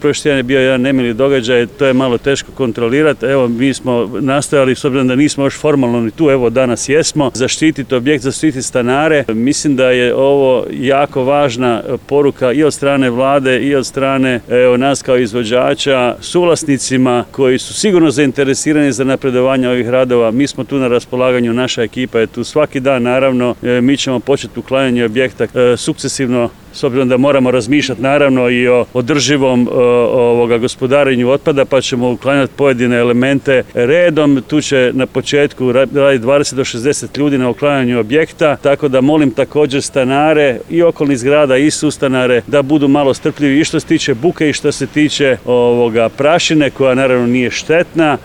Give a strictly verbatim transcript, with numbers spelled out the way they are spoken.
Prošli tjedan je bio jedan nemili događaj, to je malo teško kontrolirati. Evo, mi smo nastojali, s obzirom da nismo još formalno ni tu, evo danas jesmo, zaštititi objekt, zaštititi stanare. Mislim da je ovo jako važna poruka i od strane vlade i od strane evo, nas kao izvođača, suvlasnicima koji su sigurno zainteresirani za napredovanje ovih radova. Mi smo tu na raspolaganju, naša ekipa je tu svaki dan, naravno. Mi ćemo početi uklanjanje objekta sukcesivno, s obzirom da moramo razmišljati naravno i o održivom ovoga gospodarenju otpada, pa ćemo uklanjati pojedine elemente redom. Tu će na početku raditi dvadeset do šezdeset ljudi na uklanjanju objekta, tako da molim također stanare i okolnih zgrada i sustanare da budu malo strpljivi i što se tiče buke i što se tiče ovoga prašine koja naravno nije štetna.